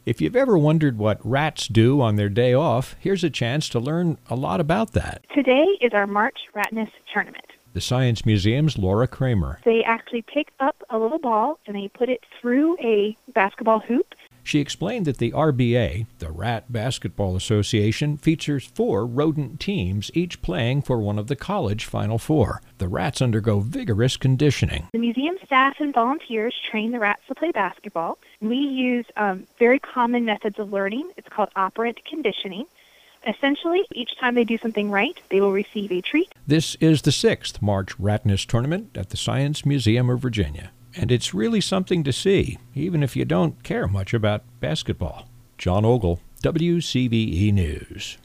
If you've ever wondered what rats do on their day off, here's a chance to learn a lot about that. Today is our March Ratness Tournament. The Science Museum's Laura Kramer. They actually pick up a little ball and they put it through a basketball hoop. She explained that the RBA, the Rat Basketball Association, features 4 rodent teams, each playing for one of the college Final Four. The rats undergo vigorous conditioning. The museum staff and volunteers train the rats to play basketball. We use very common methods of learning. It's called operant conditioning. Essentially, each time they do something right, they will receive a treat. This is the 6th March Ratness Tournament at the Science Museum of Virginia. And it's really something to see, even if you don't care much about basketball. John Ogle, WCVE News.